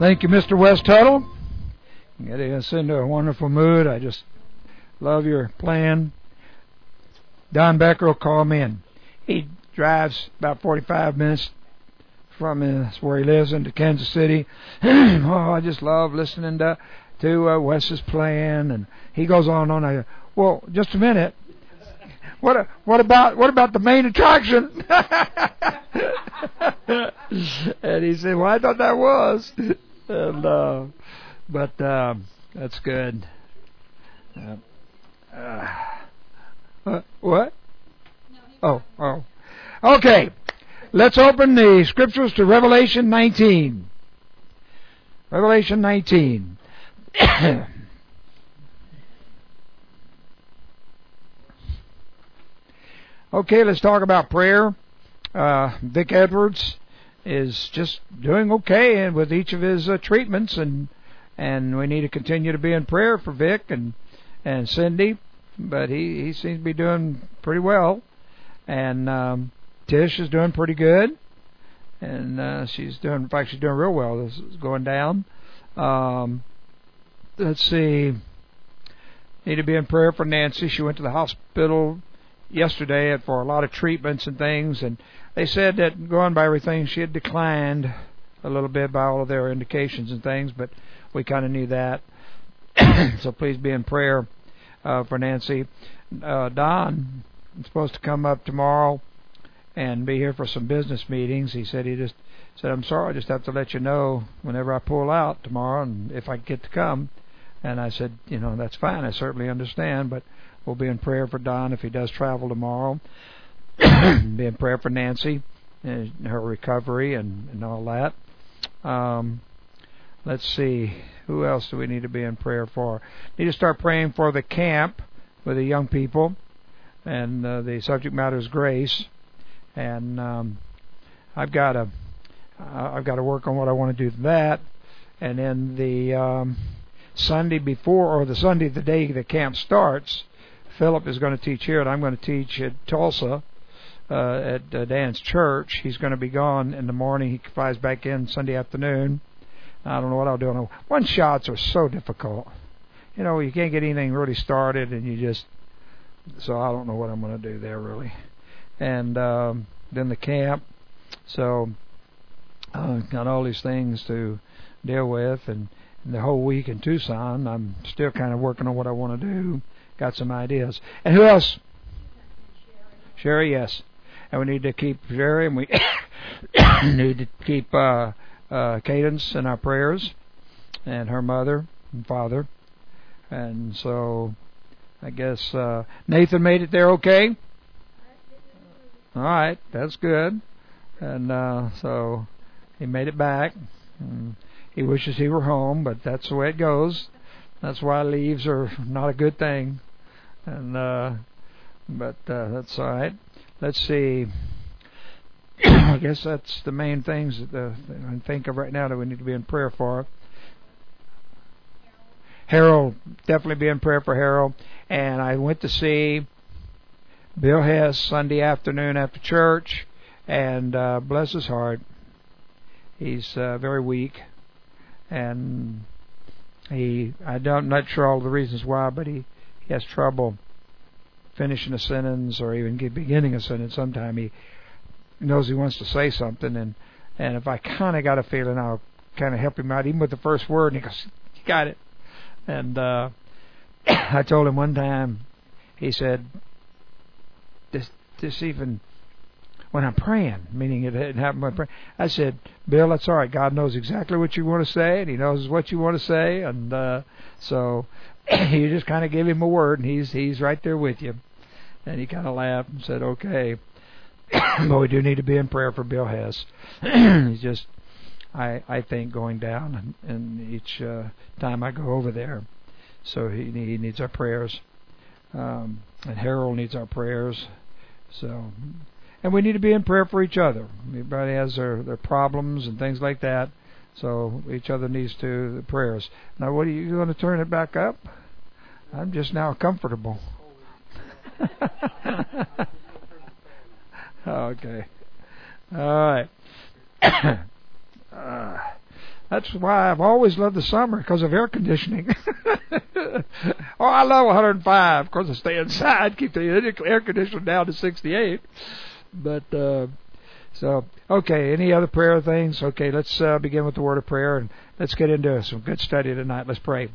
Thank you, Mr. West Tuttle. Getting us into a wonderful mood. I just love your plan. Don Becker will call me, and he drives about 45 minutes from where he lives into Kansas City. I just love listening to Wes's plan, and he goes on and on. I go, well, just a minute. What about the main attraction? And he said, well, I thought that was. And, but that's good. What? Oh. Okay. Let's open the scriptures to Revelation 19. Revelation 19. Okay, let's talk about prayer. Vic Edwards is just doing okay and with each of his treatments, and we need to continue to be in prayer for Vic and Cindy, but he seems to be doing pretty well. And Tish is doing pretty good, and she's doing real well. This is going down. Let's see. Need to be in prayer for Nancy. She went to the hospital yesterday for a lot of treatments and things, and they said that going by everything, she had declined a little bit by all of their indications and things, but we kind of knew that. So please be in prayer for Nancy. Don is supposed to come up tomorrow and be here for some business meetings. He said I'm sorry, I just have to let you know whenever I pull out tomorrow and if I get to come. And I said, that's fine. I certainly understand, but we'll be in prayer for Don if he does travel tomorrow. Be in prayer for Nancy and her recovery and all that. Let's see. Who else do we need to be in prayer for? Need to start praying for the camp with the young people. And the subject matter is grace. And I've got to work on what I want to do to that. And then the Sunday before, or the Sunday the day the camp starts, Philip is going to teach here, and I'm going to teach at Tulsa at Dan's church. He's going to be gone in the morning. He flies back in Sunday afternoon. I don't know what I'll do. One-shots are so difficult. You can't get anything really started, and so I don't know what I'm going to do there, really. And then the camp. So got all these things to deal with, and the whole week in Tucson, I'm still kind of working on what I want to do. Got some ideas. And who else? Sherry, yes. And we need to keep Sherry, and we need to keep Cadence in our prayers, and her mother and father. And so I guess Nathan made it there okay? All right, that's good. And so he made it back. And he wishes he were home, but that's the way it goes. That's why leaves are not a good thing. And but that's all right. Let's see. I guess that's the main things that I think of right now that we need to be in prayer for. Harold, definitely be in prayer for Harold. And I went to see Bill Hess Sunday afternoon after church, and bless his heart, he's very weak, and I'm not sure all the reasons why, but he has trouble finishing a sentence or even beginning a sentence. Sometimes he knows he wants to say something, and if I kind of got a feeling, I'll kind of help him out, even with the first word, and he goes, "You got it." And I told him one time, he said, this even when I'm praying, meaning it hadn't happened when I'm praying, I said, "Bill, that's all right. God knows exactly what you want to say, and He knows what you want to say." And so you just kind of give Him a word, and He's right there with you. And he kind of laughed and said, "Okay." But we do need to be in prayer for Bill Hess. He's just, I think, going down, and each time I go over there. So he needs our prayers. And Harold needs our prayers. So, and we need to be in prayer for each other. Everybody has their problems and things like that. So each other needs the prayers. Now, what are you going to turn it back up? I'm just now comfortable. Okay. All right. That's why I've always loved the summer, because of air conditioning. Oh, I love 105. Of course, I stay inside, keep the air conditioner down to 68. But, so, okay, any other prayer things? Okay, let's begin with the word of prayer, and let's get into some good study tonight. Let's pray.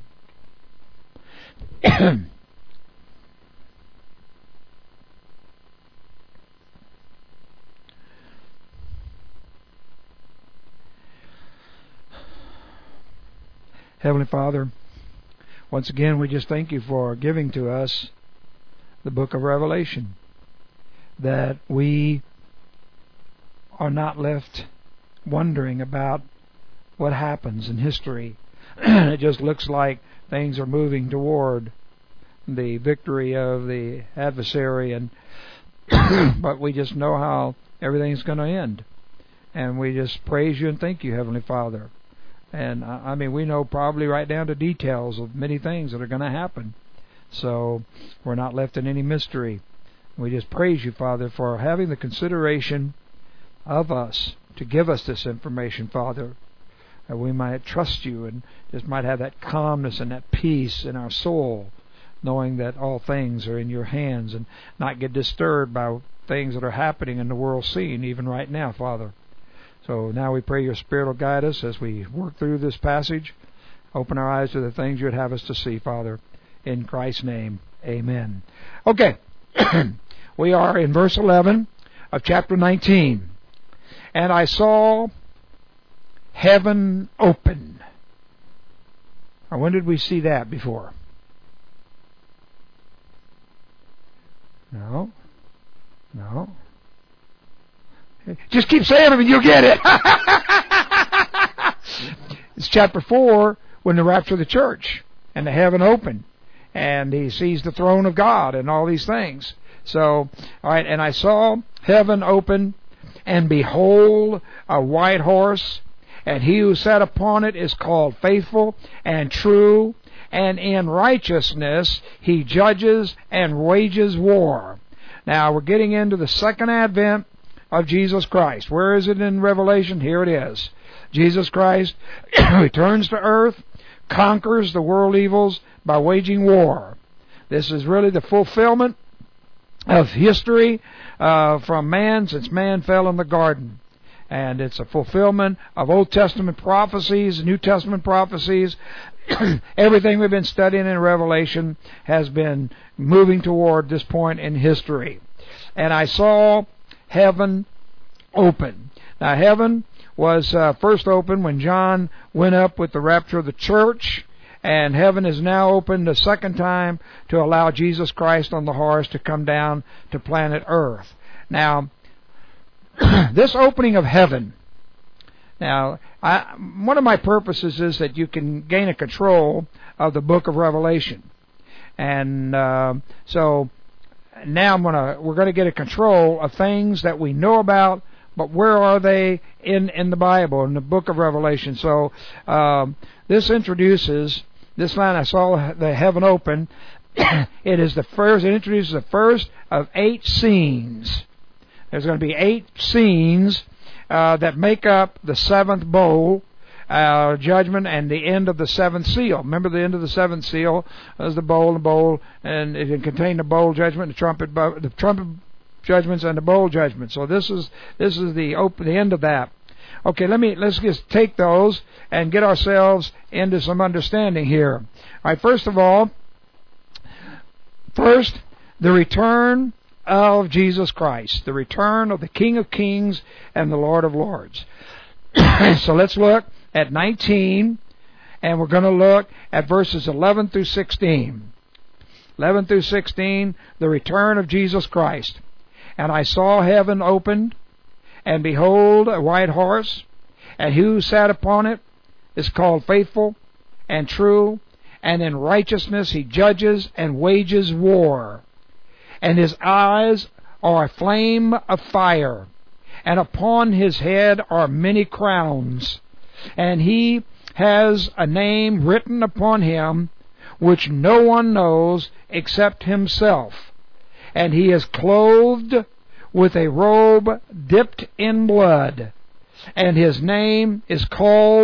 Heavenly Father, once again we just thank you for giving to us the book of Revelation, that we are not left wondering about what happens in history. It just looks like things are moving toward the victory of the adversary, and but we just know how everything's going to end. And we just praise you and thank you, Heavenly Father. And I mean, we know probably right down to details of many things that are going to happen. So we're not left in any mystery. We just praise you, Father, for having the consideration of us to give us this information, Father, that we might trust you and just might have that calmness and that peace in our soul, knowing that all things are in your hands, and not get disturbed by things that are happening in the world scene, even right now, Father. So now we pray your Spirit will guide us as we work through this passage. Open our eyes to the things you would have us to see, Father. In Christ's name, amen. Okay, we are in verse 11 of chapter 19. And I saw heaven open. Now, when did we see that before? No. Just keep saying it and you'll get it. It's chapter 4, when the rapture of the church and the heaven opened, and he sees the throne of God and all these things. So, all right, and I saw heaven open, and behold, a white horse, and he who sat upon it is called Faithful and True, and in righteousness he judges and wages war. Now we're getting into the second advent of Jesus Christ. Where is it in Revelation? Here it is. Jesus Christ returns to earth, conquers the world evils by waging war. This is really the fulfillment of history from man, since man fell in the garden. And it's a fulfillment of Old Testament prophecies, New Testament prophecies. Everything we've been studying in Revelation has been moving toward this point in history. And I saw heaven open. Now, heaven was first opened when John went up with the rapture of the church, and heaven is now opened a second time to allow Jesus Christ on the horse to come down to planet Earth. Now, this opening of heaven, now, one of my purposes is that you can gain a control of the book of Revelation. And so now we're going to get a control of things that we know about, but where are they in the Bible, in the book of Revelation? So this introduces this line. I saw the heaven open. It is the first. It introduces the first of 8 scenes. There's going to be 8 scenes that make up the 7th bowl judgment and the end of the 7th seal. Remember, the end of the 7th seal is the bowl, and it contained the bowl judgment, the trumpet judgments, and the bowl judgment. So this is the end of that. Okay, let's just take those and get ourselves into some understanding here. All right, first, the return of Jesus Christ, the return of the King of Kings and the Lord of Lords. So let's look at 19, and we're going to look at verses 11 through 16. 11 through 16, the return of Jesus Christ. And I saw heaven opened, and behold, a white horse, and he who sat upon it is called Faithful and True, and in righteousness he judges and wages war. And his eyes are a flame of fire, and upon his head are many crowns. And he has a name written upon him, which no one knows except himself. And he is clothed with a robe dipped in blood, and his name is called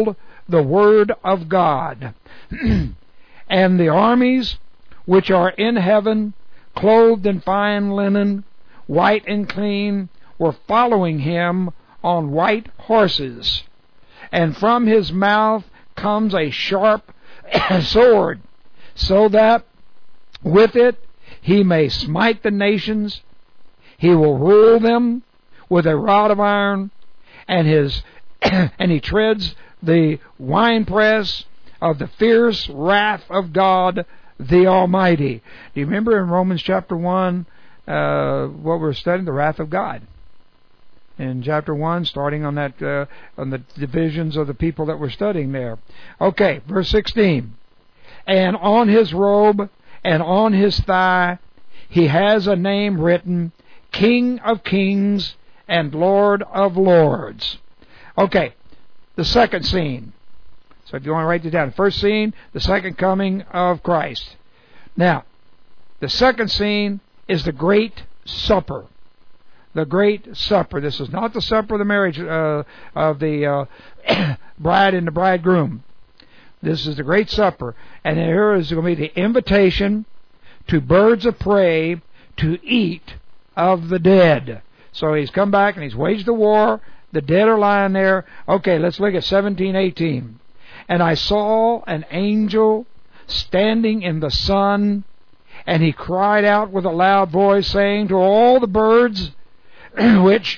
the word of God. And the armies which are in heaven, clothed in fine linen, white and clean, were following him on white horses. And from his mouth comes a sharp sword, so that with it he may smite the nations. He will rule them with a rod of iron, and he treads the winepress of the fierce wrath of God the Almighty. Do you remember in Romans chapter 1 what we're studying? The wrath of God. In chapter 1, starting on that on the divisions of the people that we're studying there. Okay, verse 16. And on his robe and on his thigh he has a name written, King of Kings and Lord of Lords. Okay, the second scene. So if you want to write this down, first scene, the second coming of Christ. Now, the second scene is the Great Supper. The Great Supper. This is not the supper of the marriage of the bride and the bridegroom. This is the Great Supper. And here is going to be the invitation to birds of prey to eat of the dead. So he's come back and he's waged the war. The dead are lying there. Okay, let's look at 17:18. And I saw an angel standing in the sun, and he cried out with a loud voice, saying to all the birds which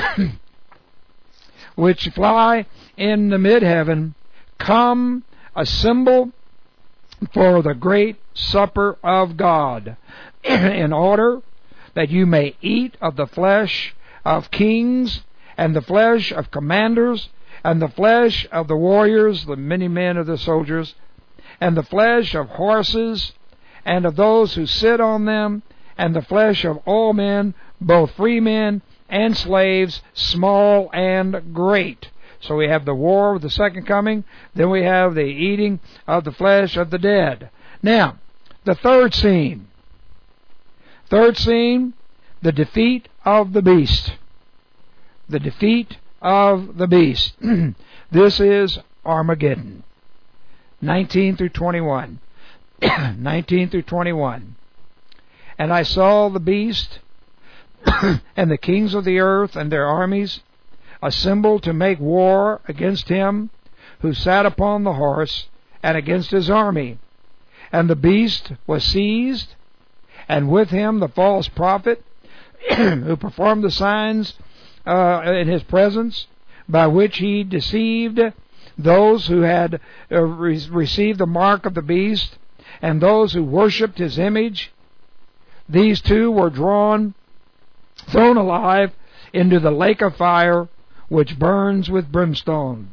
fly in the mid-heaven, come, assemble for the great supper of God, in order that you may eat of the flesh of kings, and the flesh of commanders, and the flesh of the warriors, the many men of the soldiers, and the flesh of horses, and of those who sit on them, and the flesh of all men, both free men and slaves, small and great. So we have the war of the second coming, then we have the eating of the flesh of the dead. Now, the third scene. Third scene, the defeat of the beast. The defeat of the beast. This is Armageddon. 19 through 21. 19 through 21. And I saw the beast and the kings of the earth and their armies assembled to make war against him who sat upon the horse and against his army. And the beast was seized, and with him the false prophet who performed the signs in his presence, by which he deceived those who had received the mark of the beast, and those who worshipped his image. These two were thrown alive into the lake of fire, which burns with brimstone.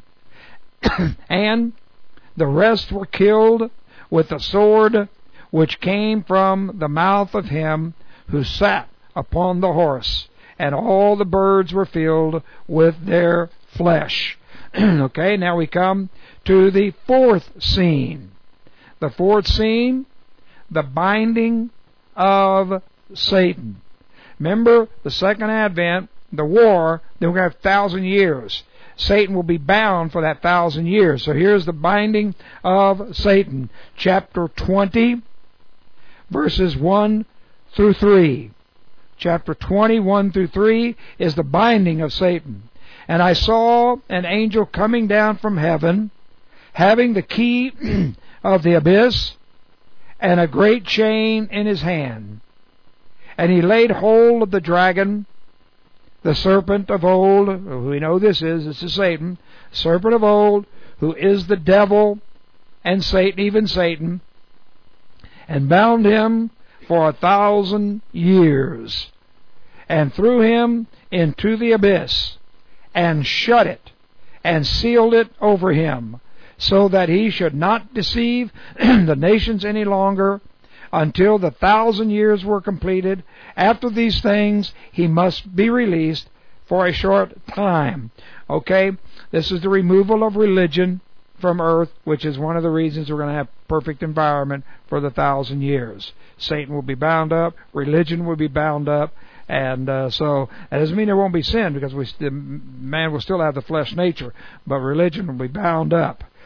And the rest were killed with the sword which came from the mouth of him who sat upon the horse, and all the birds were filled with their flesh. Okay, now we come to the fourth scene. The fourth scene, the binding of Satan. Remember, the second advent, the war, then we're going to have 1,000 years. Satan will be bound for that 1,000 years. So here's the binding of Satan. Chapter 20, verses 1 through 3. Chapter 20, 1 through 3 is the binding of Satan. And I saw an angel coming down from heaven, having the key of the abyss, and a great chain in his hand. And he laid hold of the dragon, the serpent of old, who we know this is Satan, serpent of old, who is the devil and Satan, even Satan, and bound him for 1,000 years, and threw him into the abyss, and shut it, and sealed it over him, so that he should not deceive the nations any longer, until the 1,000 years were completed. After these things, he must be released for a short time. Okay? This is the removal of religion from earth, which is one of the reasons we're going to have perfect environment for the 1,000 years. Satan will be bound up, religion will be bound up, and so that doesn't mean there won't be sin, because man will still have the flesh nature, but religion will be bound up.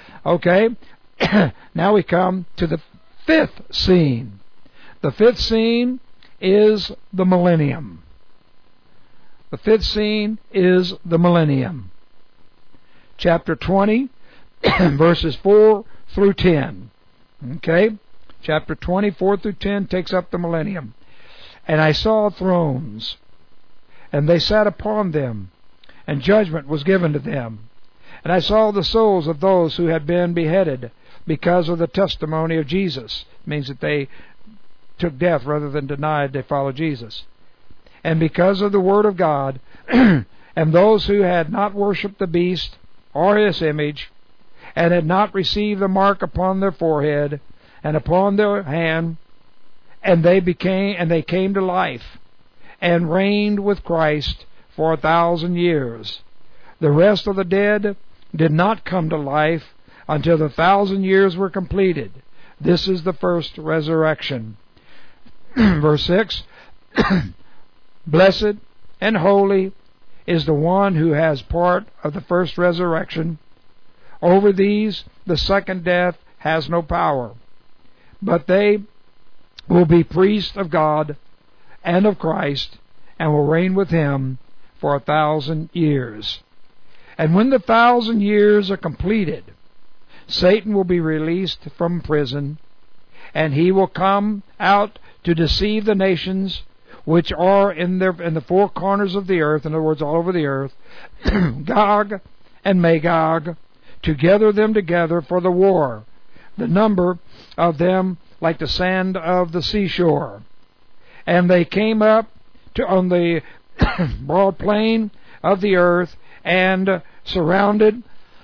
Okay, now we come to the fifth scene. The fifth scene is the millennium. The fifth scene is the millennium. Chapter 20, verses 4 through 10. Okay? Chapter 20, 4 through 10 takes up the millennium. And I saw thrones, and they sat upon them, and judgment was given to them. And I saw the souls of those who had been beheaded because of the testimony of Jesus. It means that they took death rather than denied they followed Jesus. And because of the word of God, and those who had not worshipped the beast or his image, and had not received the mark upon their forehead and upon their hand, and they came to life, and reigned with Christ for 1,000 years. The rest of the dead did not come to life until the 1,000 years were completed. This is the first resurrection. Verse 6, Blessed and holy is the one who has part of the first resurrection. Over these the second death has no power, but they will be priests of God and of Christ, and will reign with Him for 1,000 years. And when the 1,000 years are completed, Satan will be released from prison, and he will come out to deceive the nations which are in the four corners of the earth, in other words, all over the earth, Gog and Magog, to gather them together for the war, the number of them like the sand of the seashore. And they came up on the broad plain of the earth and surrounded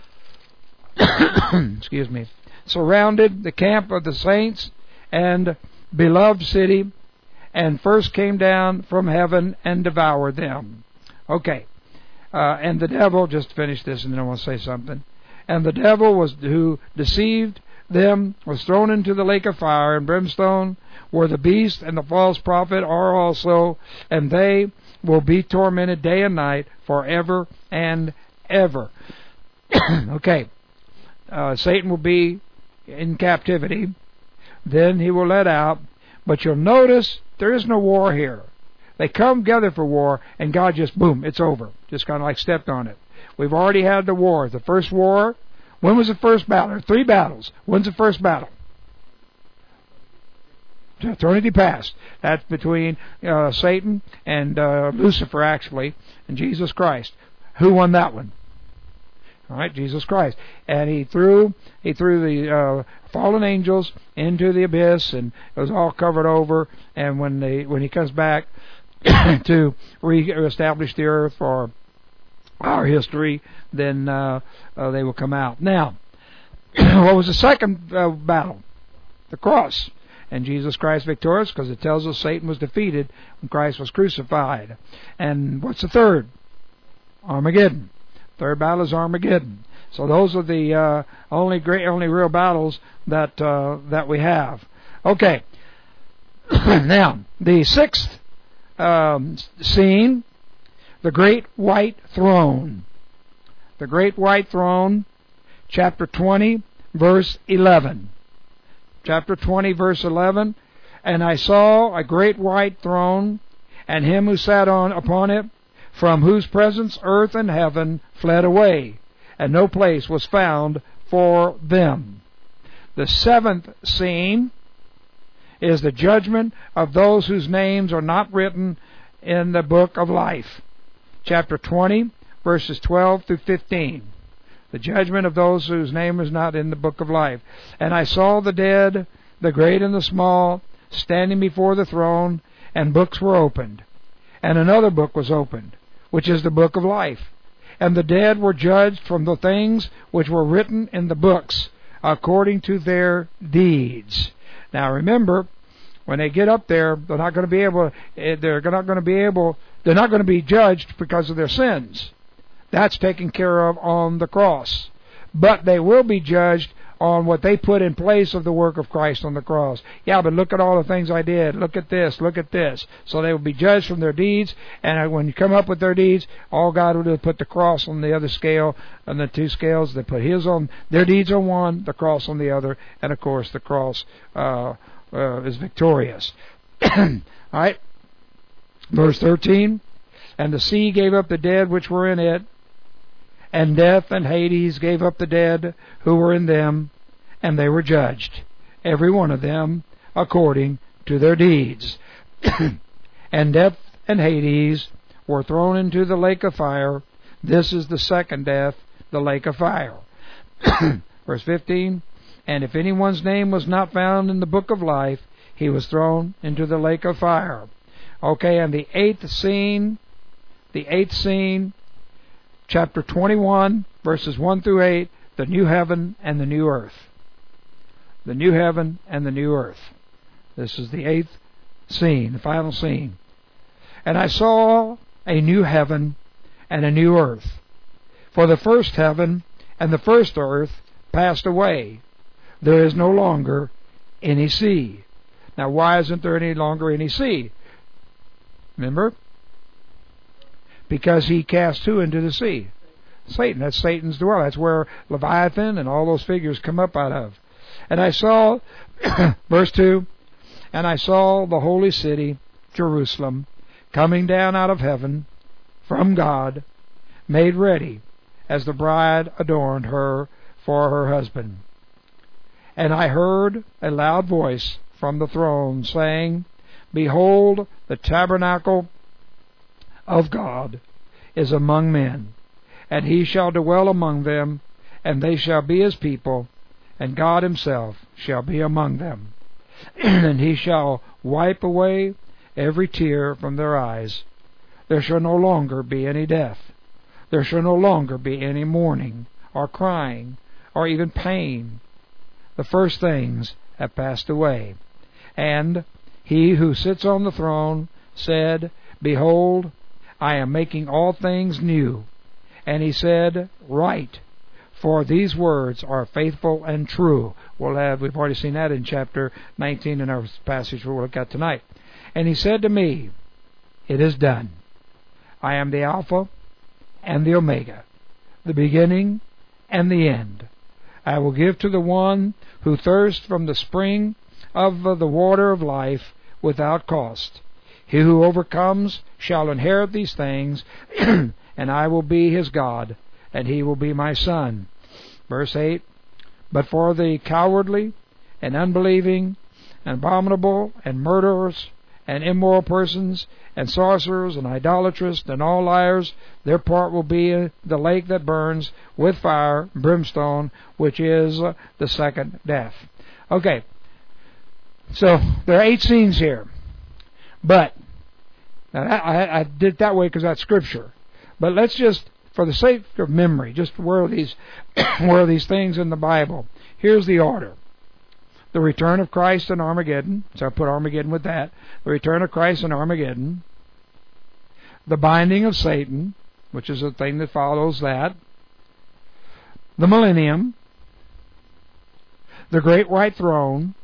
surrounded the camp of the saints and beloved city, and first came down from heaven and devoured them. Okay. And the devil, just to finish this and then I want to say something. And the devil who deceived them was thrown into the lake of fire and brimstone, where the beast and the false prophet are also, and they will be tormented day and night forever and ever. Okay. Satan will be in captivity. Then he will let out. But you'll notice there is no war here. They come together for war, and God just, boom, it's over. Just kind of like stepped on it. We've already had the war. The first war, when was the first battle? There are 3 battles. When's the first battle? Eternity past. That's between Satan and Lucifer, actually, and Jesus Christ. Who won that one? All right, Jesus Christ. And he threw the fallen angels into the abyss, and it was all covered over. And when he comes back to reestablish the earth for our history, then they will come out. Now, what was the second battle? The cross. And Jesus Christ victorious, because it tells us Satan was defeated when Christ was crucified. And what's the third? Armageddon. Third battle is Armageddon. So those are the only real battles that we have. Okay. Now, the sixth scene, the Great White Throne. The Great White Throne, chapter 20, verse 11. Chapter 20, verse 11. And I saw a great white throne, and him who sat upon it, from whose presence earth and heaven fled away, and no place was found for them. The seventh scene is the judgment of those whose names are not written in the book of life. Chapter 20, verses 12 through 15. The judgment of those whose name is not in the book of life. And I saw the dead, the great and the small, standing before the throne, and books were opened. And another book was opened, which is the book of life. And the dead were judged from the things which were written in the books, according to their deeds. Now remember, when they get up there, they're not going to be judged because of their sins. That's taken care of on the cross. But they will be judged on what they put in place of the work of Christ on the cross. Yeah, but look at all the things I did. Look at this. Look at this. So they will be judged from their deeds, and when you come up with their deeds, all God will do is put the cross on the other scale, and the two scales. They put His on their deeds on one, the cross on the other, and of course the cross is victorious. All right. Verse 13. And the sea gave up the dead which were in it, and death and Hades gave up the dead who were in them, and they were judged, every one of them according to their deeds. And death and Hades were thrown into the lake of fire. This is the second death, the lake of fire. Verse 15. And if anyone's name was not found in the book of life, he was thrown into the lake of fire. Okay, and the eighth scene, chapter 21, verses 1 through 8, the new heaven and the new earth. The new heaven and the new earth. This is the eighth scene, the final scene. And I saw a new heaven and a new earth. For the first heaven and the first earth passed away. There is no longer any sea. Now, why isn't there any longer any sea? Remember? Because he cast who into the sea? Satan. That's Satan's dwelling. That's where Leviathan and all those figures come up out of. And I saw, verse 2, and I saw the holy city, Jerusalem, coming down out of heaven from God, made ready, as the bride adorned her for her husband. And I heard a loud voice from the throne saying, Behold, the tabernacle of God is among men, and He shall dwell among them, and they shall be His people, and God Himself shall be among them. And He shall wipe away every tear from their eyes. There shall no longer be any death. There shall no longer be any mourning, or crying, or even pain. The first things have passed away. And He who sits on the throne said, Behold, I am making all things new. And He said, Write, for these words are faithful and true. We've already seen that in chapter 19 in our passage we'll look at tonight. And He said to me, It is done. I am the Alpha and the Omega, the beginning and the end. I will give to the one who thirsts from the spring of the water of life without cost. He who overcomes shall inherit these things, and I will be his God, and he will be my son. Verse 8, But for the cowardly and unbelieving and abominable and murderers and immoral persons and sorcerers and idolatrous and all liars, their part will be the lake that burns with fire and brimstone, which is the second death. Okay, so there are 8 scenes here. But now I did it that way because that's Scripture. But let's just, for the sake of memory, just where are these things in the Bible? Here's the order. The return of Christ and Armageddon. So I put Armageddon with that. The return of Christ and Armageddon. The binding of Satan, which is the thing that follows that. The millennium. The great white throne.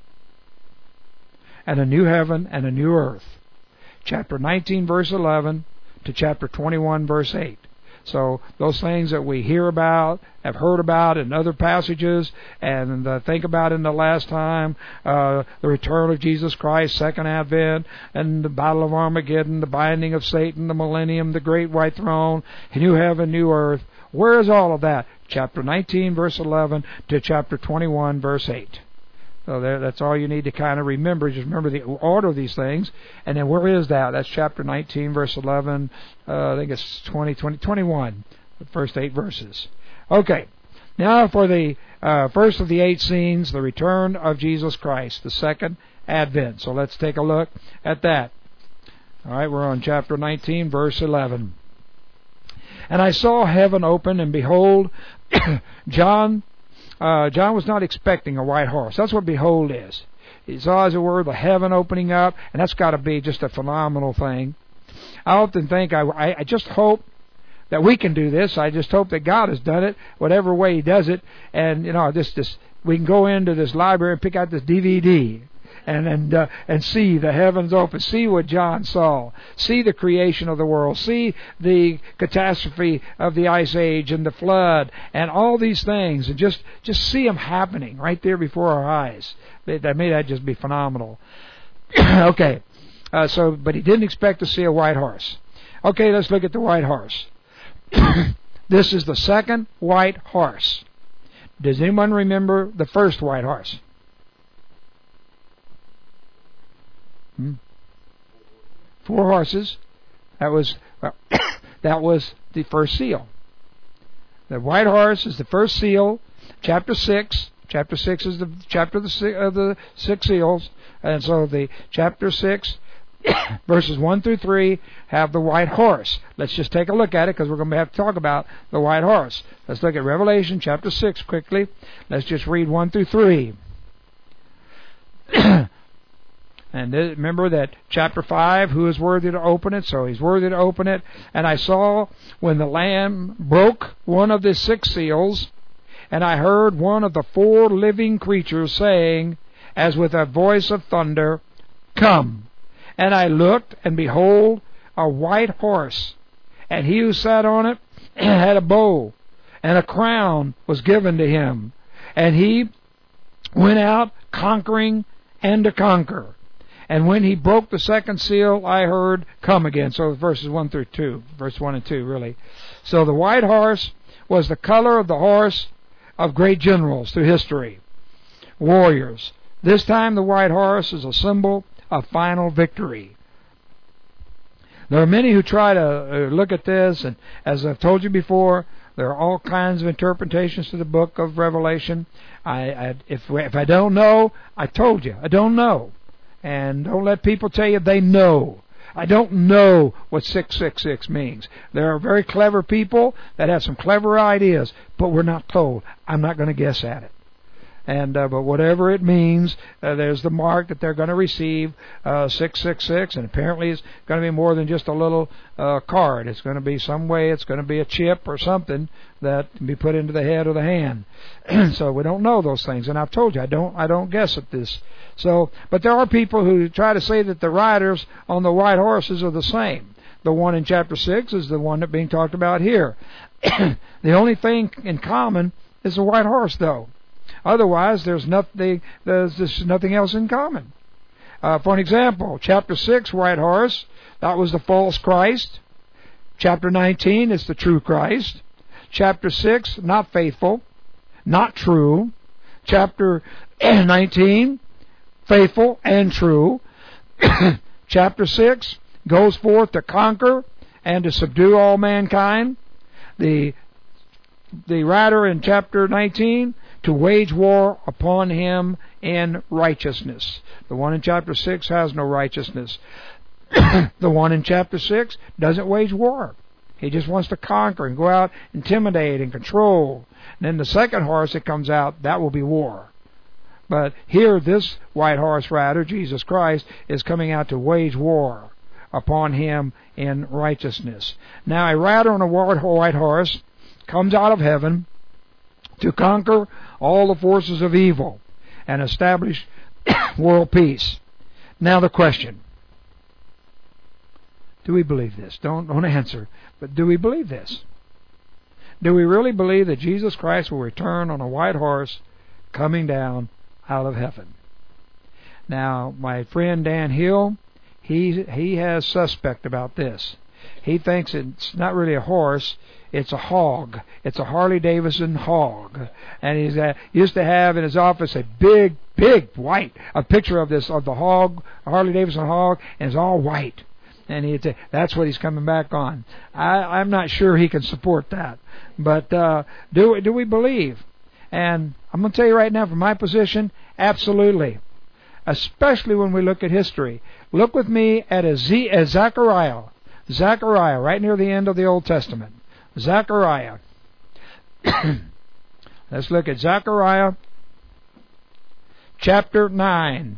And a new heaven and a new earth. Chapter 19, verse 11 to chapter 21, verse 8. So those things that we hear about, have heard about in other passages, and think about in the last time, the return of Jesus Christ, second advent, and the battle of Armageddon, the binding of Satan, the millennium, the great white throne, new heaven, new earth. Where is all of that? Chapter 19, verse 11 to chapter 21, verse 8. So that's all you need to kind of remember. Just remember the order of these things. And then where is that? That's chapter 19, verse 11. I think it's 21. The first 8 verses. Okay. Now for the first of the 8 scenes, the return of Jesus Christ, the second advent. So let's take a look at that. All right, we're on chapter 19, verse 11. And I saw heaven open, and behold, John was not expecting a white horse. That's what behold is. He saw, as it were, the heaven opening up, and that's got to be just a phenomenal thing. I often think, I just hope that we can do this. I just hope that God has done it, whatever way He does it. And, just we can go into this library and pick out this DVD and see the heavens open, see what John saw, see the creation of the world, see the catastrophe of the ice age and the flood and all these things, and just see them happening right there before our eyes. That just be phenomenal. Okay, but he didn't expect to see a white horse. Okay, let's look at the white horse. This is the second white horse. Does anyone remember the first white horse? Four horses. That was the first seal. The white horse is the first seal. Chapter 6. Chapter 6 is the chapter of the six seals, and so the chapter 6. Verses 1 through 3 have the white horse. Let's just take a look at it, because we're going to have to talk about the white horse. Let's look at Revelation chapter 6 quickly. Let's just read 1 through 3. And remember that chapter 5, who is worthy to open it? So he's worthy to open it. And I saw when the Lamb broke one of the 6 seals, and I heard one of the 4 living creatures saying, as with a voice of thunder, "Come." And I looked, and behold, a white horse, and he who sat on it had a bow, and a crown was given to him. And he went out conquering and to conquer. And when he broke the second seal, I heard, "Come again." So verses 1 through 2, verse 1 and 2, really. So the white horse was the color of the horse of great generals through history, warriors. This time the white horse is a symbol of final victory. There are many who try to look at this, and as I've told you before, there are all kinds of interpretations to the book of Revelation. If I don't know, I told you, I don't know. And don't let people tell you they know. I don't know what 666 means. There are very clever people that have some clever ideas, but we're not told. I'm not going to guess at it. And but whatever it means, there's the mark that they're going to receive, 666, and apparently it's going to be more than just a little card. It's going to be some way. It's going to be a chip or something that can be put into the head or the hand. So we don't know those things, and I've told you I don't guess at this. So, but there are people who try to say that the riders on the white horses are the same. The one in chapter 6 is the one that's being talked about here. The only thing in common is the white horse, though. Otherwise, there's nothing else in common. For an example, chapter 6, white horse, that was the false Christ. Chapter 19 is the true Christ. Chapter 6, not faithful, not true. Chapter 19, faithful and true. Chapter 6 goes forth to conquer and to subdue all mankind. The rider in chapter 19, to wage war upon him in righteousness. The one in chapter 6 has no righteousness. The one in chapter 6 doesn't wage war. He just wants to conquer and go out, intimidate and control. And then the second horse that comes out, that will be war. But here, this white horse rider, Jesus Christ, is coming out to wage war upon him in righteousness. Now, a rider on a white horse comes out of heaven to conquer all the forces of evil and establish world peace. Now the question, do we believe this? Don't answer, but do we believe this? Do we really believe that Jesus Christ will return on a white horse coming down out of heaven? Now, my friend Dan Hill, he has suspect about this. He thinks it's not really a horse, it's a hog. It's a Harley Davidson hog. And he's used to have in his office a big white, a picture of the hog, a Harley Davidson hog, and it's all white. And he'd say, that's what he's coming back on. I'm not sure he can support that. But do we believe? And I'm going to tell you right now, from my position, absolutely. Especially when we look at history. Look with me at Zechariah. Zechariah, right near the end of the Old Testament. Zechariah. Let's look at Zechariah chapter 9.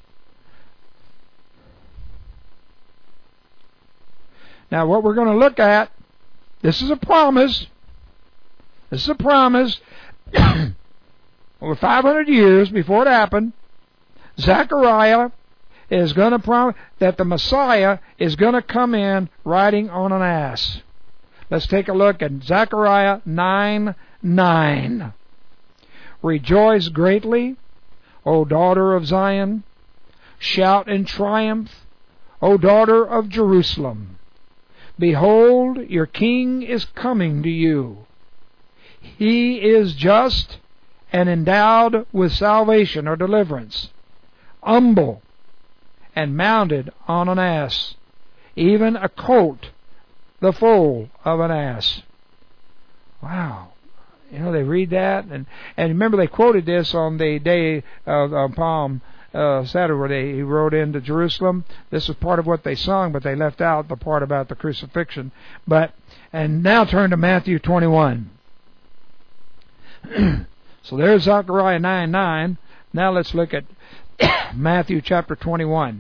Now what we're going to look at, this is a promise. This is a promise. over 500 years before it happened, Zechariah is going to promise that the Messiah is going to come in riding on an ass. Let's take a look at Zechariah 9:9. Rejoice greatly, O daughter of Zion. Shout in triumph, O daughter of Jerusalem. Behold, your king is coming to you. He is just and endowed with salvation or deliverance, humble and mounted on an ass, even a colt, the foal of an ass. Wow. You know, they read that, and remember they quoted this on the day of Palm Saturday. He rode into Jerusalem. This is part of what they sung, but they left out the part about the crucifixion. And now turn to Matthew 21. So there's Zechariah 9:9. Now let's look at Matthew chapter 21.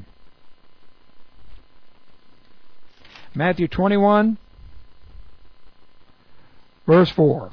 Matthew 21, verse 4.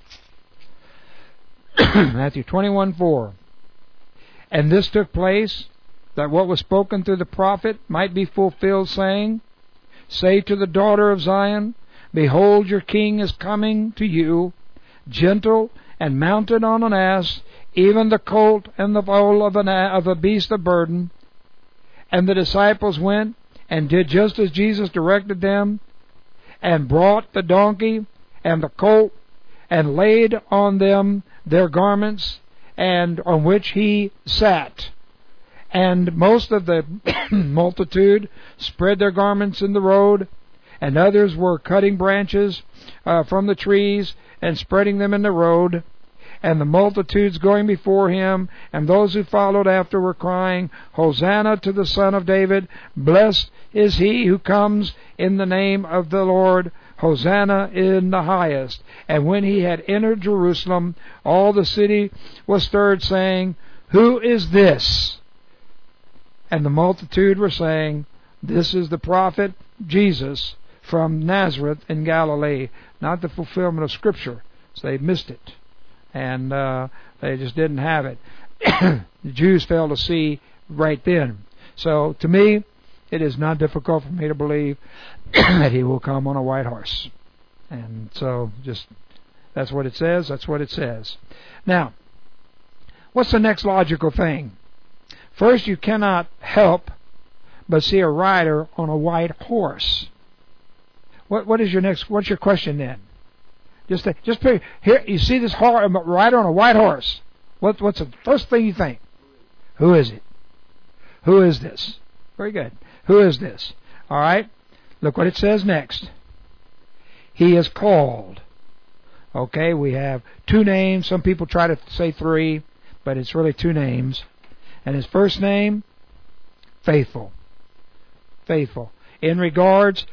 Matthew 21:4. And this took place, that what was spoken through the prophet might be fulfilled, saying, Say to the daughter of Zion, Behold, your king is coming to you, gentle and mounted on an ass, even the colt and the foal of a beast of burden. And the disciples went and did just as Jesus directed them, and brought the donkey and the colt, and laid on them their garments, and on which he sat. And most of the multitude spread their garments in the road, and others were cutting branches from the trees and spreading them in the road. And the multitudes going before him, and those who followed after, were crying, Hosanna to the Son of David! Blessed is he who comes in the name of the Lord! Hosanna in the highest! And when he had entered Jerusalem, all the city was stirred, saying, Who is this? And the multitude were saying, This is the prophet Jesus from Nazareth in Galilee. Not the fulfillment of Scripture, so they missed it. And they just didn't have it. The Jews failed to see right then. So to me, it is not difficult for me to believe that he will come on a white horse. And so just that's what it says. That's what it says. Now, what's the next logical thing? First, you cannot help but see a rider on a white horse. What is your next? What's your question then? Just here. You see this rider on a white horse. What's the first thing you think? Who is it? Who is this? Very good. Who is this? All right. Look what it says next. He is called. Okay, we have two names. Some people try to say three, but it's really two names. And his first name, Faithful. Faithful. In regard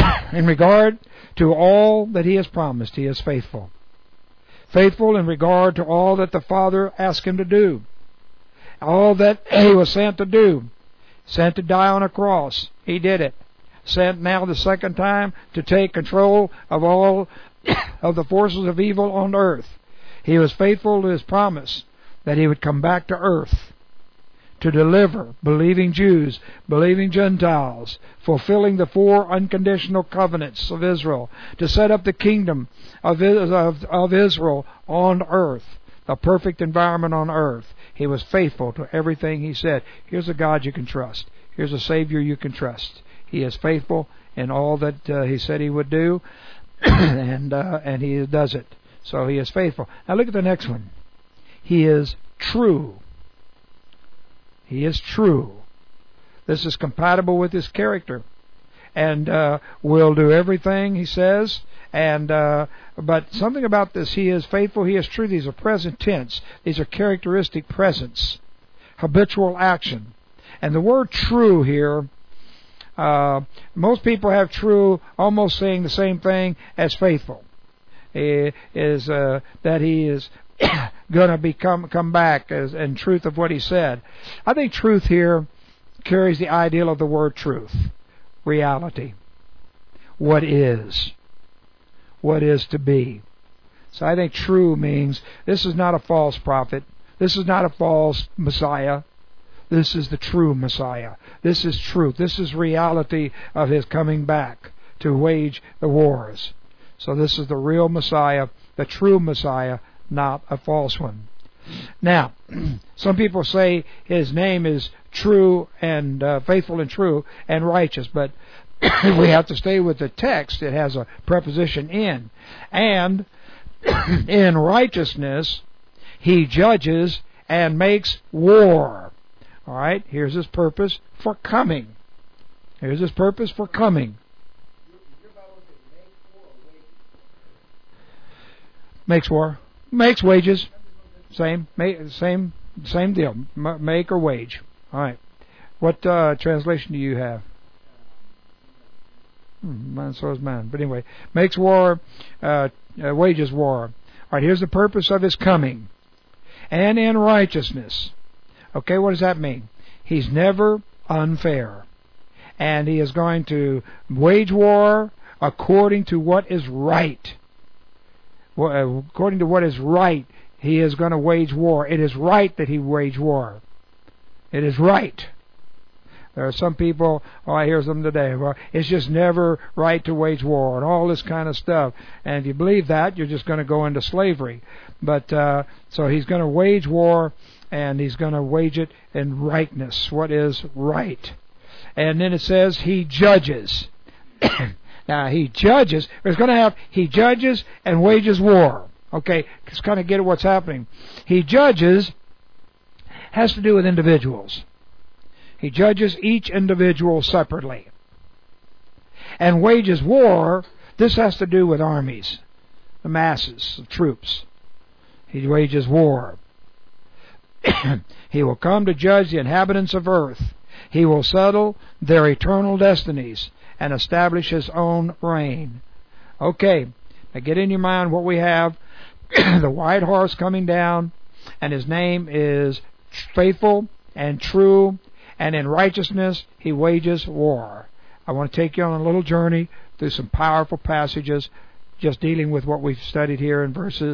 to all that he has promised, he is faithful. Faithful in regard to all that the Father asked him to do. All that he was sent to do. Sent to die on a cross. He did it. Sent now the second time to take control of all of the forces of evil on earth. He was faithful to his promise that he would come back to earth to deliver believing Jews, believing Gentiles, fulfilling the 4 unconditional covenants of Israel, to set up the kingdom of Israel on earth, the perfect environment on earth. He was faithful to everything he said. Here's a God you can trust. Here's a Savior you can trust. He is faithful in all that he said he would do, and he does it. So he is faithful. Now look at the next one. He is true. He is true. This is compatible with his character, and will do everything he says. And but something about this: he is faithful. He is true. These are present tense. These are characteristic presence, habitual action. And the word "true" here, most people have "true" almost saying the same thing as faithful. Is that he is going to come back as in truth of what he said. I think truth here carries the ideal of the word truth, reality, what is to be. So I think true means this is not a false prophet This is not a false Messiah. This is the true Messiah. This is truth. This is reality of His coming back to wage the wars. So this is the real Messiah, the true Messiah, not a false one. Now, some people say His name is true and faithful and true and righteous, but we have to stay with the text. It has a preposition in. And in righteousness, He judges and makes war. All right, here's His purpose for coming. Here's His purpose for coming. Makes war. Makes wages. Same deal. Make or wage. All right. What translation do you have? Mine, so is mine. But anyway, makes war, wages war. All right, here's the purpose of His coming. And in righteousness. Okay, what does that mean? He's never unfair. And He is going to wage war according to what is right. According to what is right, He is going to wage war. It is right that He wage war. It is right. There are some people, I hear them today, well, it's just never right to wage war and all this kind of stuff. And if you believe that, you're just going to go into slavery. But so He's going to wage war, and He's going to wage it in rightness, what is right. And then it says He judges. Now, He judges. It's going to have He judges and wages war. Okay, just kind of get at what's happening. He judges has to do with individuals. He judges each individual separately. And wages war, this has to do with armies, the masses of troops. He wages war. He will come to judge the inhabitants of earth. He will settle their eternal destinies and establish His own reign. Okay, now get in your mind what we have. The white horse coming down, and His name is faithful and true, and in righteousness He wages war. I want to take you on a little journey through some powerful passages, just dealing with what we've studied here in verse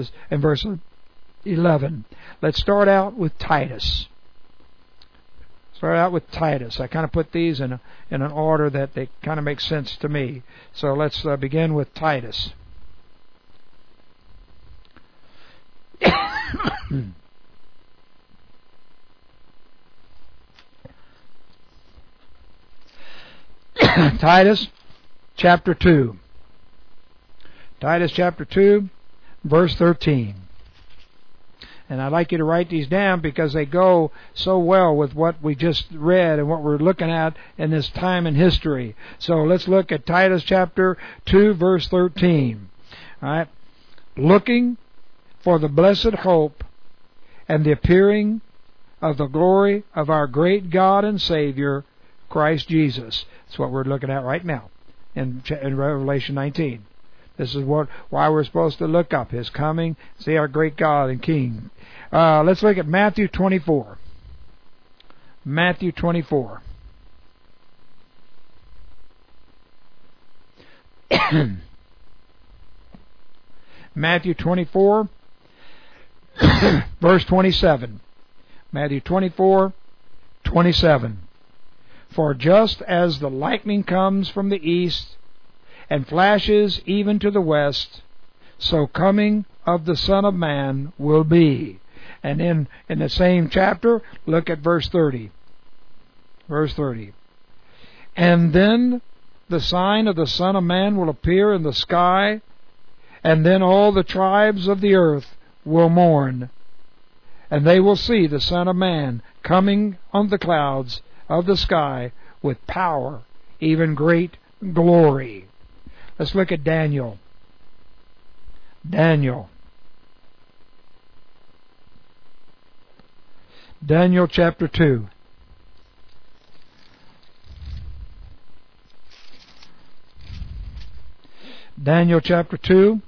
11. Let's start out with Titus. I kind of put these in an order that they kind of make sense to me. So let's begin with Titus. Titus chapter 2. Titus chapter 2, verse 13. And I'd like you to write these down because they go so well with what we just read and what we're looking at in this time in history. So let's look at Titus chapter 2, verse 13. All right. Looking for the blessed hope and the appearing of the glory of our great God and Savior, Christ Jesus. That's what we're looking at right now in Revelation 19. This is why we're supposed to look up His coming, see our great God and King. Let's look at Matthew 24. Matthew 24. Matthew 24, verse 27. Matthew 24, 27. For just as the lightning comes from the east and flashes even to the west, so coming of the Son of Man will be. And in the same chapter, look at verse 30. Verse 30. And then the sign of the Son of Man will appear in the sky, and then all the tribes of the earth will mourn. And they will see the Son of Man coming on the clouds of the sky with power, even great glory. Let's look at Daniel. Daniel chapter 2. Daniel chapter 2,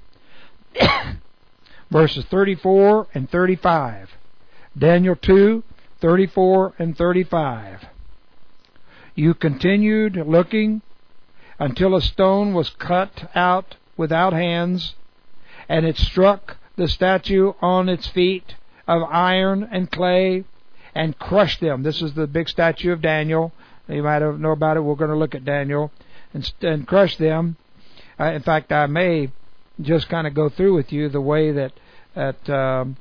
verses 34 and 35. Daniel 2, 34 and 35. You continued looking until a stone was cut out without hands, and it struck the statue on its feet of iron and clay, and crush them. This is the big statue of Daniel. You might know about it. We're going to look at Daniel and crush them. In fact, I may just kind of go through with you the way that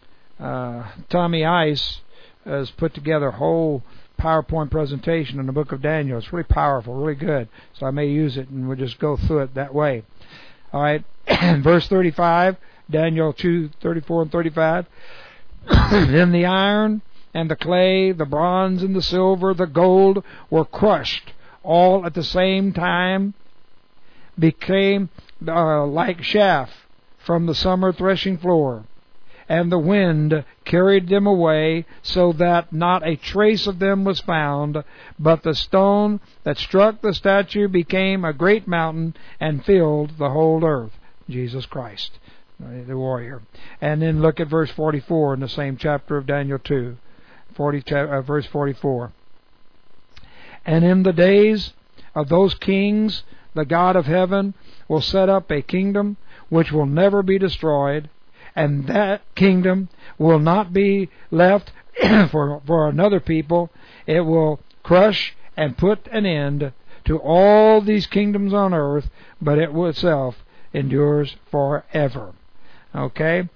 Tommy Ice has put together a whole PowerPoint presentation on the book of Daniel. It's really powerful, really good. So I may use it, and we'll just go through it that way. All right, verse 35, Daniel 2:34 and 35. Then the iron and the clay, the bronze and the silver, the gold were crushed, all at the same time, became like chaff from the summer threshing floor. And the wind carried them away, so that not a trace of them was found. But the stone that struck the statue became a great mountain and filled the whole earth. Jesus Christ, the warrior. And then look at verse 44 in the same chapter of Daniel 2, verse 44. And in the days of those kings, the God of heaven will set up a kingdom which will never be destroyed, and that kingdom will not be left for another people. It will crush and put an end to all these kingdoms on earth, but it itself endures forever. Okay?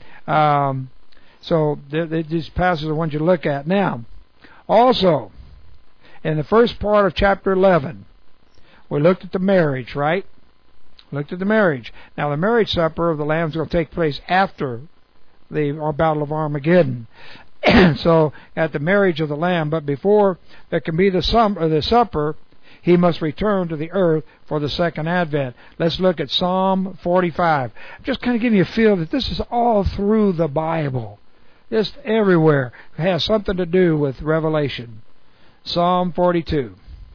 So these passages I want you to look at. Now, also, in the first part of chapter 11, we looked at the marriage, right? Looked at the marriage. Now, the marriage supper of the Lamb is going to take place after the Battle of Armageddon. So, at the marriage of the Lamb, but before there can be the supper, He must return to the earth for the second advent. Let's look at Psalm 45. Just kind of give you a feel that this is all through the Bible. Just everywhere. It has something to do with Revelation. Psalm 45,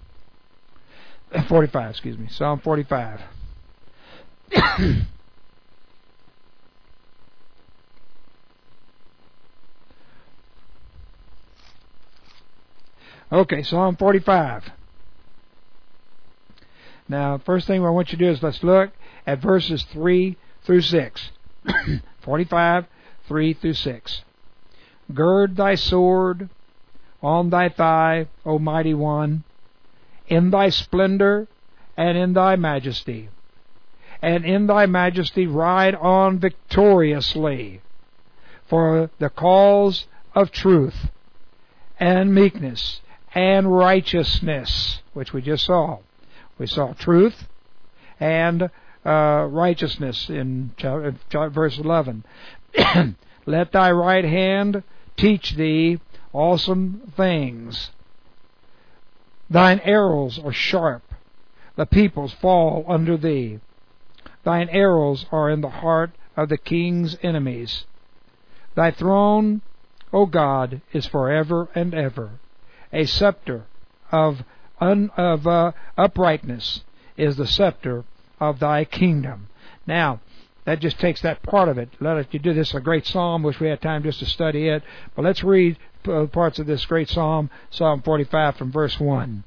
Psalm 45. Okay, Psalm 45. Now, first thing I want you to do is let's look at verses 3 through 6. 45, 3 through 6. Gird thy sword on thy thigh, O mighty one, in thy splendor and in thy majesty. And in thy majesty ride on victoriously for the cause of truth and meekness and righteousness, which we just saw. We saw truth and righteousness in verse 11. Let thy right hand teach thee awesome things. Thine arrows are sharp. The peoples fall under thee. Thine arrows are in the heart of the king's enemies. Thy throne, O God, is forever and ever. A scepter of uprightness is the scepter of thy kingdom. Now, that just takes that part of it. Let us do this, a great psalm, which we had time just to study it. But let's read parts of this great psalm, Psalm 45 from verse 1.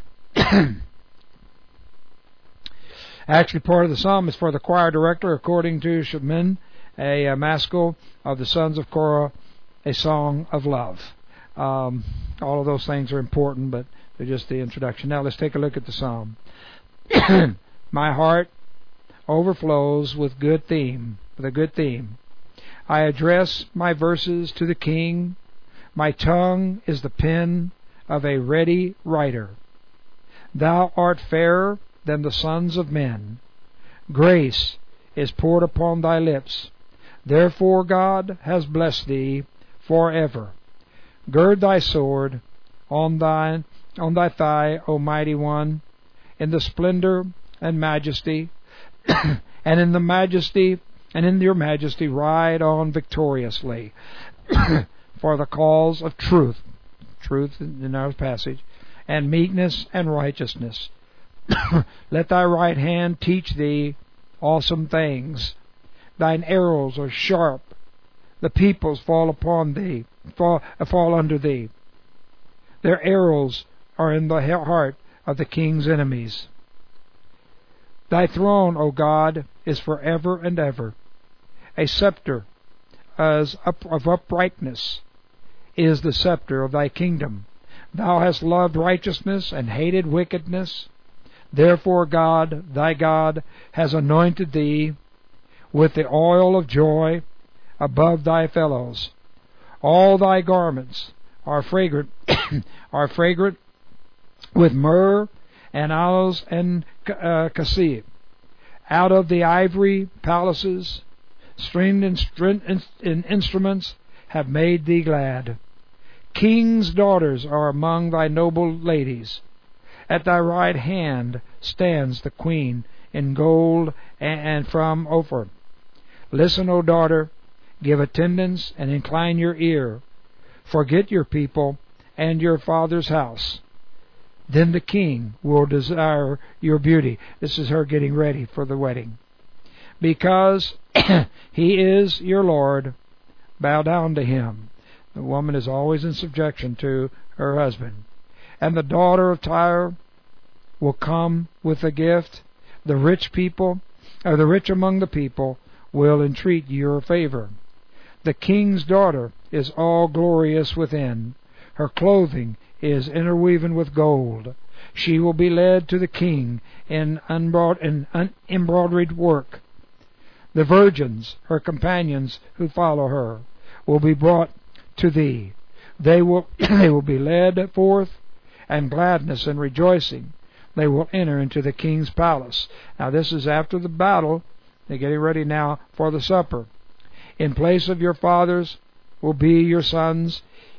Actually, part of the psalm is for the choir director, according to Shemaiah, a maskil of the sons of Korah, a song of love. All of those things are important, but they're just the introduction. Now let's take a look at the psalm. My heart overflows with a good theme. I address my verses to the king. My tongue is the pen of a ready writer. Thou art fairer than the sons of men. Grace is poured upon thy lips. Therefore God has blessed thee forever. Gird thy sword on thy thigh, O mighty one, in the splendor and majesty, and in your majesty ride on victoriously for the cause of truth in our passage, and meekness and righteousness. Let thy right hand teach thee awesome things. Thine arrows are sharp. The peoples fall under thee. Their arrows are in the heart of the king's enemies. Thy throne, O God, is forever and ever. A scepter of uprightness is the scepter of thy kingdom. Thou hast loved righteousness and hated wickedness. Therefore God, thy God, has anointed thee with the oil of joy above thy fellows. All thy garments are fragrant, are fragrant with myrrh and aloes and cassia. Out of the ivory palaces, stringed instruments have made thee glad. Kings' daughters are among thy noble ladies. At thy right hand stands the queen in gold and from Ophir. Listen, O daughter, give attendance and incline your ear. Forget your people and your father's house. Then the king will desire your beauty. This is her getting ready for the wedding. Because he is your Lord, bow down to him. The woman is always in subjection to her husband. And the daughter of Tyre will come with a gift. The rich people, or the rich among the people, will entreat your favor. The king's daughter is all glorious within. Her clothing is interwoven with gold. She will be led to the king in embroidered work. The virgins, her companions who follow her, will be brought to thee. They will be led forth, and gladness and rejoicing. They will enter into the king's palace. Now this is after the battle. They're getting ready now for the supper. In place of your fathers will be your sons.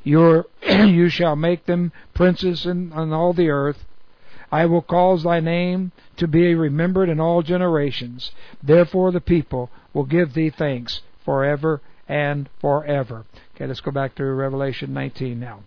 You shall make them princes on all the earth. I will cause thy name to be remembered in all generations. Therefore the people will give thee thanks forever and forever. Okay, let's go back to Revelation 19 now.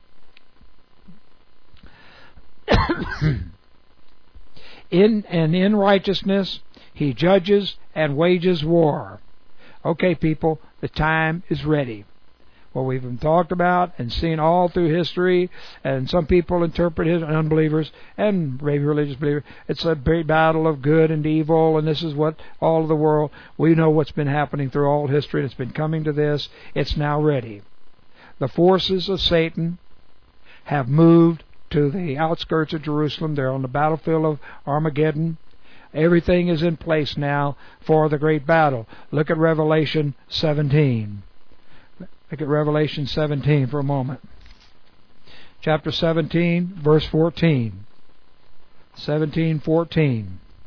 In righteousness he judges and wages war. Okay, people, the time is ready. What we've been talked about and seen all through history, and some people interpret it, unbelievers and maybe religious believers, it's a great battle of good and evil, and this is what all of the world, we know what's been happening through all history, and it's been coming to this. It's now ready. The forces of Satan have moved to the outskirts of Jerusalem. They're on the battlefield of Armageddon. Everything is in place now for the great battle. Look at Revelation 17. Look at Revelation 17 for a moment. Chapter 17, verse 14. 17:14.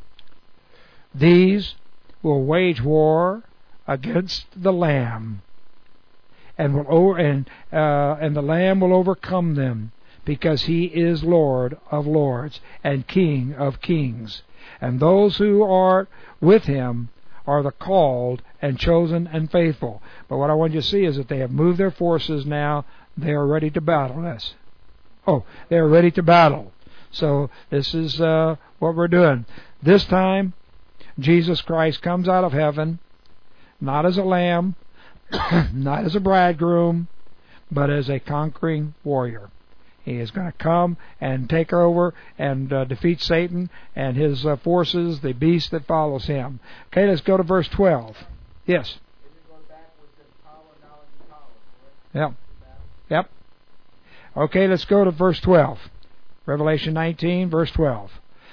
These will wage war against the Lamb, and the Lamb will overcome them, because he is Lord of lords and King of kings. And those who are with him are the called and chosen and faithful. But what I want you to see is that they have moved their forces now. They are ready to battle. Yes. Oh, they are ready to battle. So this is what we're doing. This time, Jesus Christ comes out of heaven, not as a lamb, not as a bridegroom, but as a conquering warrior. He is going to come and take over and defeat Satan and his forces, the beast that follows him. Okay, let's go to verse 12. Yes. Yep. Yep. Okay, let's go to verse 12. Revelation 19, verse 12.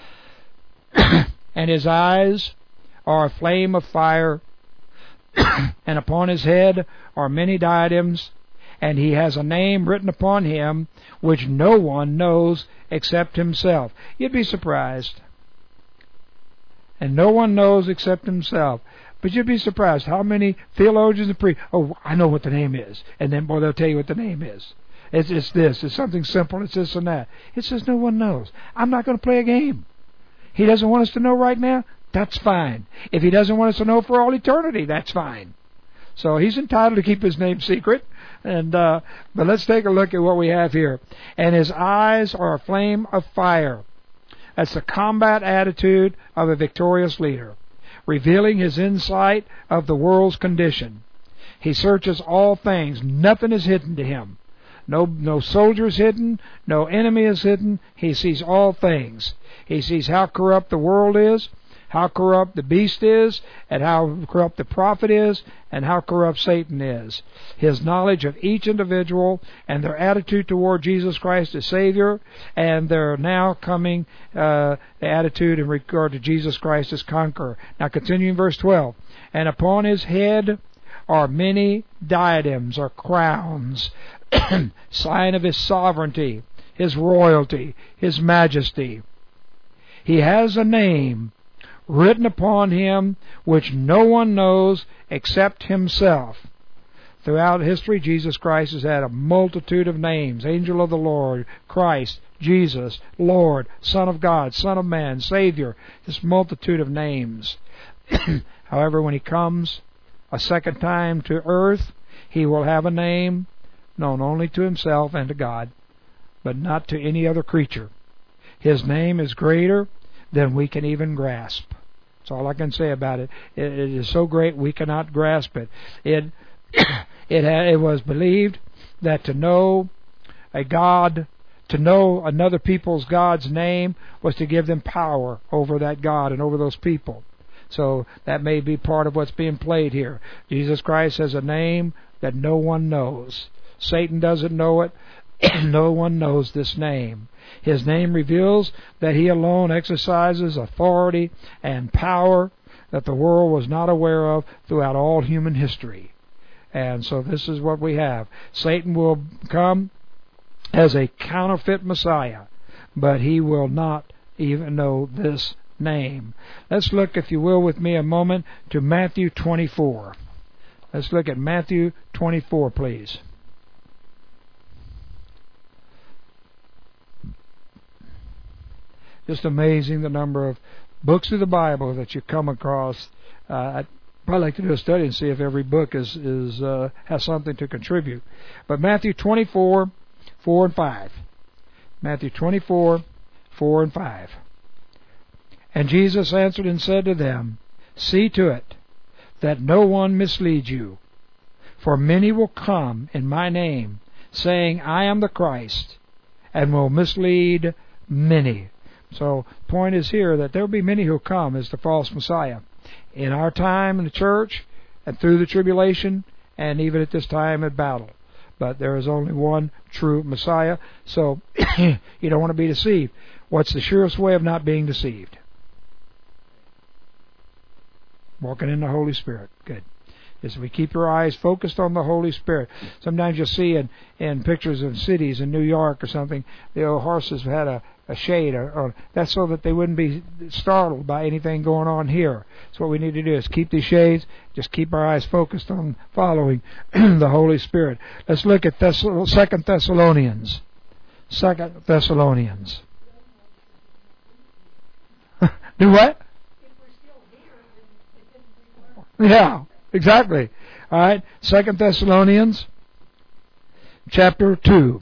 And his eyes are a flame of fire, and upon his head are many diadems, and he has a name written upon him which no one knows except himself. You'd be surprised. And no one knows except himself. But you'd be surprised how many theologians and priests, oh, I know what the name is. And then, boy, they'll tell you what the name is. It's this. It's something simple. It's this and that. It says no one knows. I'm not going to play a game. He doesn't want us to know right now. That's fine. If he doesn't want us to know for all eternity, that's fine. So he's entitled to keep his name secret. And but let's take a look at what we have here. And his eyes are a flame of fire. That's the combat attitude of a victorious leader, revealing his insight of the world's condition. He searches all things. Nothing is hidden to him. No soldier is hidden. No enemy is hidden. He sees all things. He sees how corrupt the world is, how corrupt the beast is, and how corrupt the prophet is, and how corrupt Satan is. His knowledge of each individual and their attitude toward Jesus Christ as Savior, and their now coming the attitude in regard to Jesus Christ as Conqueror. Now continuing verse 12. And upon his head are many diadems or crowns, sign of his sovereignty, his royalty, his majesty. He has a name written upon him which no one knows except himself. Throughout history, Jesus Christ has had a multitude of names. Angel of the Lord, Christ, Jesus, Lord, Son of God, Son of Man, Savior. This multitude of names. However, when he comes a second time to earth, he will have a name known only to himself and to God, but not to any other creature. His name is greater than we can even grasp. That's all I can say about it. It is so great we cannot grasp it. It was believed that to know a God, to know another people's God's name, was to give them power over that God and over those people. So that may be part of what's being played here. Jesus Christ has a name that no one knows. Satan doesn't know it. No one knows this name. His name reveals that he alone exercises authority and power that the world was not aware of throughout all human history. And so this is what we have. Satan will come as a counterfeit Messiah, but he will not even know this name. Let's look, if you will, with me a moment to Matthew 24. Let's look at Matthew 24, please. Just amazing the number of books of the Bible that you come across. I'd probably like to do a study and see if every book has something to contribute. But Matthew 24, 4 and 5. Matthew 24, 4 and 5. And Jesus answered and said to them, See to it that no one misleads you. For many will come in my name, saying, I am the Christ, and will mislead many. So the point is here that there will be many who come as the false Messiah. In our time in the church, and through the tribulation, and even at this time at battle. But there is only one true Messiah, so you don't want to be deceived. What's the surest way of not being deceived? Walking in the Holy Spirit. Good. Is we keep your eyes focused on the Holy Spirit. Sometimes you'll see in pictures of cities in New York or something, the old horses had a shade, or that's so that they wouldn't be startled by anything going on here. So what we need to do is keep these shades, just keep our eyes focused on following the Holy Spirit. Let's look at 2 Thessalonians. 2 Thessalonians. Do what? Yeah, exactly. All right, 2 Thessalonians chapter 2.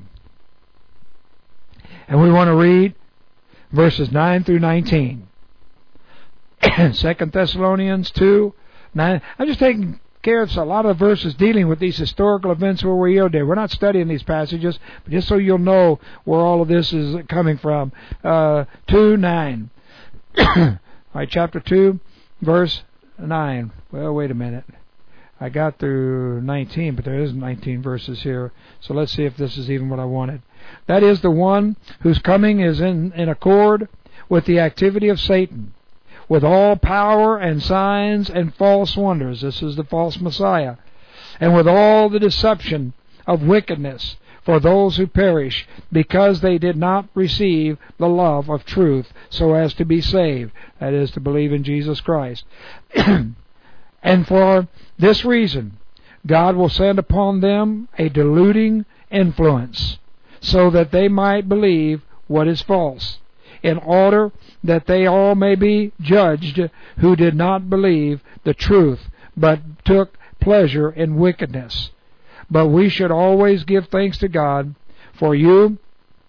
And we want to read verses 9 through 19. 2 Thessalonians 2, 9. I'm just taking care of a lot of verses dealing with these historical events where we are today. We're not studying these passages, but just so you'll know where all of this is coming from. 2, 9. All right, chapter 2, verse 9. Well, wait a minute. I got through 19, but there isn't 19 verses here. So let's see if this is even what I wanted. That is the one whose coming is in accord with the activity of Satan, with all power and signs and false wonders. This is the false Messiah. And with all the deception of wickedness for those who perish, because they did not receive the love of truth so as to be saved. That is, to believe in Jesus Christ. And for this reason, God will send upon them a deluding influence, so that they might believe what is false, in order that they all may be judged who did not believe the truth, but took pleasure in wickedness. But we should always give thanks to God for you,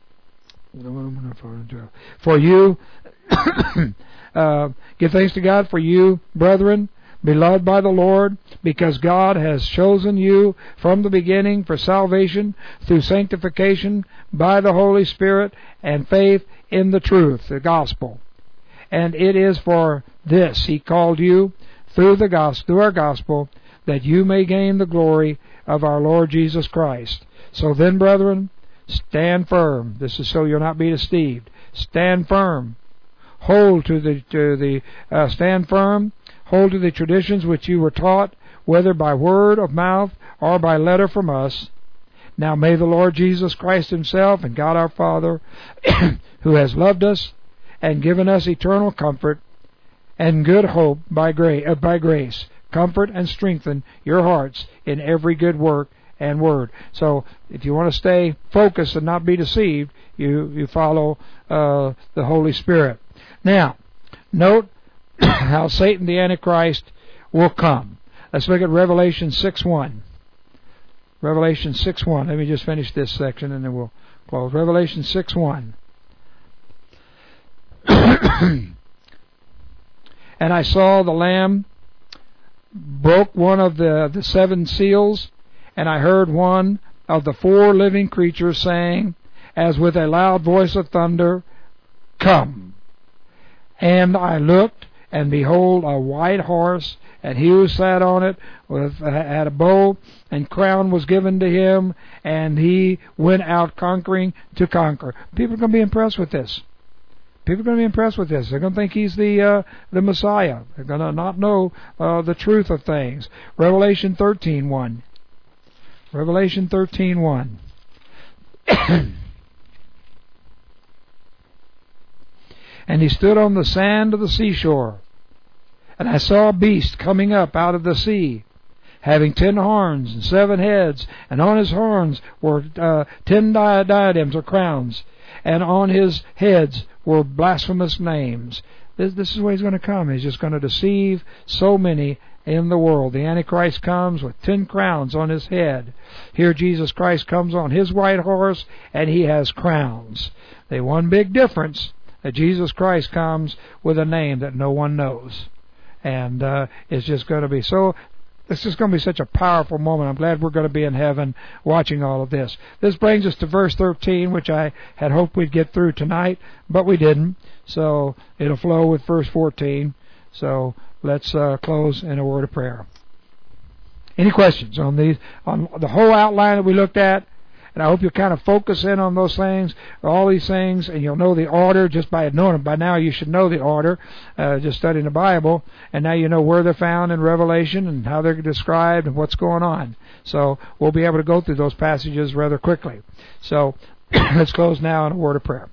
give thanks to God for you, brethren, beloved by the Lord, because God has chosen you from the beginning for salvation through sanctification by the Holy Spirit and faith in the truth, the gospel. And it is for this He called you through our gospel, that you may gain the glory of our Lord Jesus Christ. So then, brethren, stand firm. This is so you'll not be deceived. Stand firm. Hold to the traditions which you were taught, whether by word of mouth or by letter from us. Now may the Lord Jesus Christ Himself and God our Father, who has loved us and given us eternal comfort and good hope by grace, comfort and strengthen your hearts in every good work and word. So if you want to stay focused and not be deceived, you follow the Holy Spirit. Now, note how Satan the Antichrist will come. Let's look at Revelation 6:1. Revelation 6:1. Let me just finish this section and then we'll close. Revelation 6:1. And I saw the Lamb broke one of the 7 seals, and I heard one of the 4 living creatures saying, as with a loud voice of thunder, Come. And I looked, and behold, a white horse, and he who sat on it had a bow, and crown was given to him, and he went out conquering to conquer. People are going to be impressed with this. People are going to be impressed with this. They're going to think he's the Messiah. They're going to not know the truth of things. Revelation 13:1. Revelation 13:1. And he stood on the sand of the seashore, and I saw a beast coming up out of the sea, having 10 horns and 7 heads, and on his horns were 10 diadems or crowns, and on his heads were blasphemous names. This is where he's going to come. He's just going to deceive so many in the world. The Antichrist comes with 10 crowns on his head. Here Jesus Christ comes on his white horse, and he has crowns. The one big difference, that Jesus Christ comes with a name that no one knows. And it's just going to be so... This is going to be such a powerful moment. I'm glad we're going to be in heaven watching all of this. This brings us to verse 13, which I had hoped we'd get through tonight, but we didn't. So it'll flow with verse 14. So let's close in a word of prayer. Any questions on the whole outline that we looked at? And I hope you'll kind of focus in on those things, all these things, and you'll know the order just by knowing them. By now you should know the order, just studying the Bible, and now you know where they're found in Revelation and how they're described and what's going on. So we'll be able to go through those passages rather quickly. So let's close now in a word of prayer.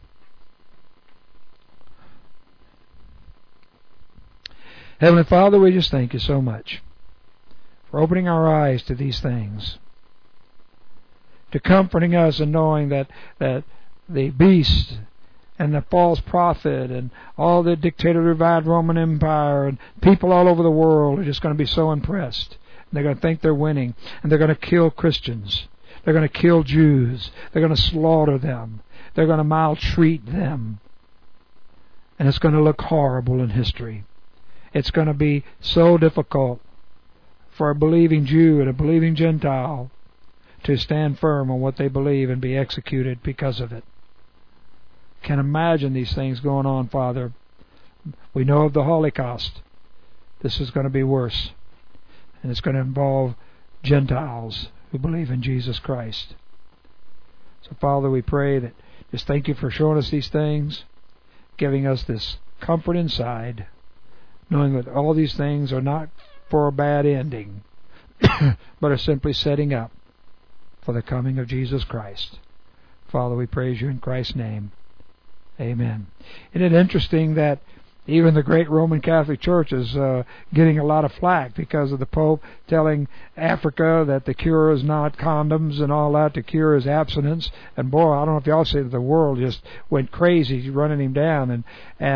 Heavenly Father, we just thank you so much for opening our eyes to these things, to comforting us and knowing that the beast and the false prophet and all the dictator-revived Roman Empire and people all over the world are just going to be so impressed. And they're going to think they're winning, and they're going to kill Christians. They're going to kill Jews. They're going to slaughter them. They're going to maltreat them. And it's going to look horrible in history. It's going to be so difficult for a believing Jew and a believing Gentile to stand firm on what they believe and be executed because of it. Can't imagine these things going on, Father. We know of the Holocaust. This is going to be worse. And it's going to involve Gentiles who believe in Jesus Christ. So, Father, we pray that just thank you for showing us these things, giving us this comfort inside, knowing that all these things are not for a bad ending, but are simply setting up for the coming of Jesus Christ. Father, we praise you in Christ's name. Amen. Isn't it interesting that even the great Roman Catholic Church is getting a lot of flack because of the Pope telling Africa that the cure is not condoms and all that, the cure is abstinence. And boy, I don't know if y'all see that the world just went crazy running him down.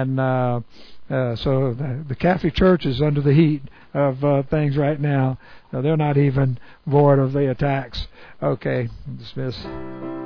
So the Catholic Church is under the heat of things right now. They're not even void of the attacks. Okay, dismiss.